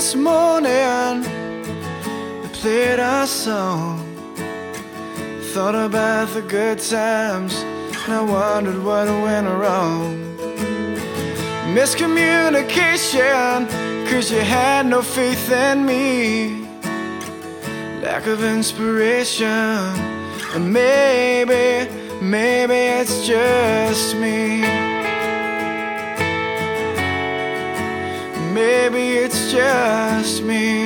this morning, they played our song. Thought about the good times, and I wondered what went wrong. Miscommunication, 'cause you had no faith in me. Lack of inspiration, and maybe it's just me. Maybe it's just me.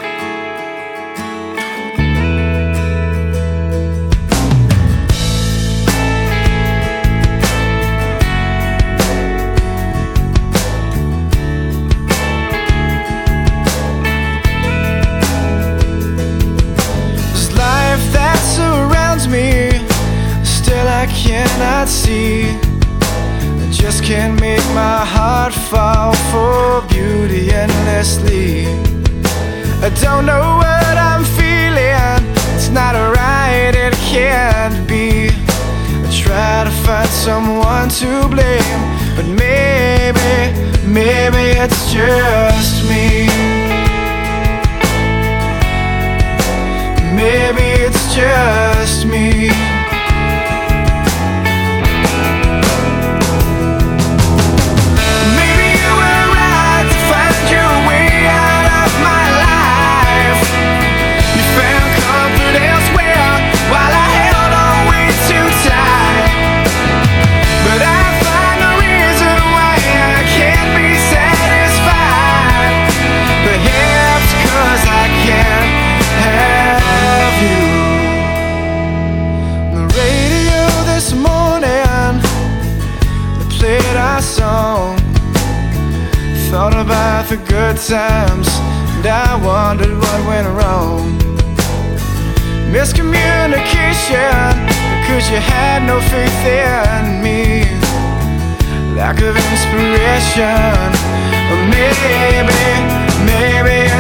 This life that surrounds me, still I cannot see. I just can't make my heart fall for beauty endlessly. I don't know what I'm feeling, it's not right, it can't be. I try to find someone to blame, but maybe it's just me. Maybe it's just me. Song. Thought about the good times, and I wondered what went wrong. Miscommunication, because you had no faith in me. Lack of inspiration, or maybe